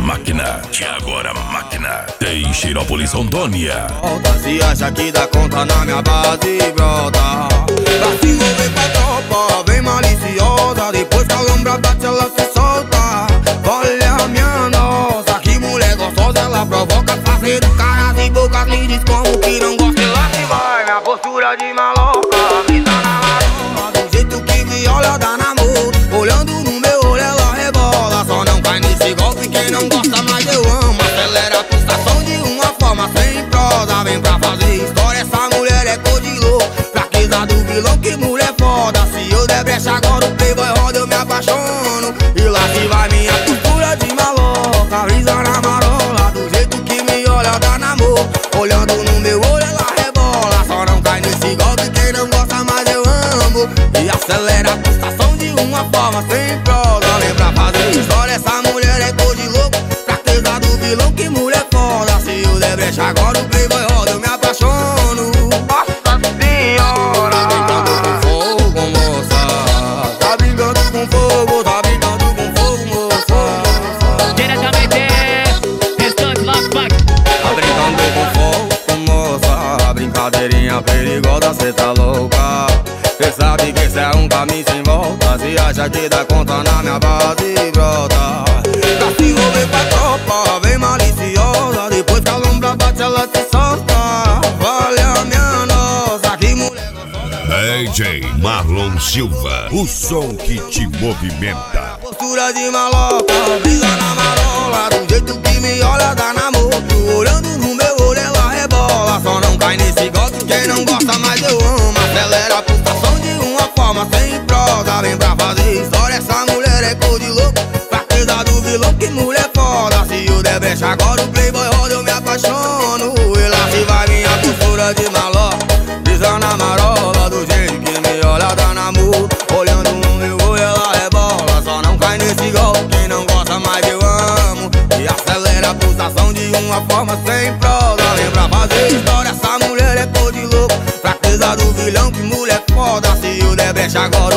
máquina, Thiago a máquina, Teixeirópolis, Rondônia. Se acha que dá conta na minha base, brota. Pra se envolver com a tropa, bem maliciosa. Depois que a lombra bate, ela se solta. Olha minha nossa, que mulher gostosa. Ela provoca fazer caras e bocas. Me diz como que não gosta. Lá se vai minha postura de maloca. Brisa na marola, do jeito que me olha dá namoro. Olhando no meu olho ela rebola. Só não cai nesse golpe quem não gosta, mas eu amo. Acelera a pulsação de uma forma sem prosa. Vem pra fazer história, essa mulher é cor de louco. Fraqueza do vilão, que mulher foda. Se eu der brecha agora o playboy roda, eu me apaixono. E lá se vai minha postura de maloca. Brisa na marola, do jeito que me olha dá namoro. Olhando no meu olho ela rebola. Só não cai nesse golpe quem não gosta, mas eu amo. E acelera a pulsação de uma forma sem prosa. Vem pra fazer história, essa mulher é cor de louco. Fraqueza do vilão, que mulher foda. Se eu der brecha agora o playboy roda, eu me apaixono. Nossa senhora, tá brincando com fogo, moça. Tá brincando com fogo, tá brincando com fogo, moça. Diretamente, restante Las Vegas. Tá brincando com fogo, moça. Brincadeirinha perigosa, cê tá louca. Cê sabe que esse é um caminho sem volta. Se acha que dá conta na minha base, brota. Pra se envolver com a tropa, bem maliciosa. Depois que a lombra bate, ela se solta. Olha minha nossa, que mulher gostosa. DJ Marlon Silva, o som que te movimenta. Postura de maloca, brisa na marola. Do jeito que me olha dá namoro. Olhando no meu olho ela rebola. Só não cai nesse golpe quem não gosta, mas eu amo. Acelera a pulsação de uma forma sem prosa. Vem pra fazer história, essa mulher é cor de louco. Fraqueza do vilão, que mulher foda. Se eu der brecha agora o playboy roda, eu me apaixono. E lá se vai minha postura de maloca. Brisa na marola, do jeito que me olha dá namoro. Olhando no meu olho ela rebola. Só não cai nesse golpe quem não gosta, mas eu amo. E acelera a pulsação de uma forma sem prosa. Vem pra fazer história, essa mulher é cor de louco. Fraqueza do vilão, que mulher foda. Se eu der brecha agora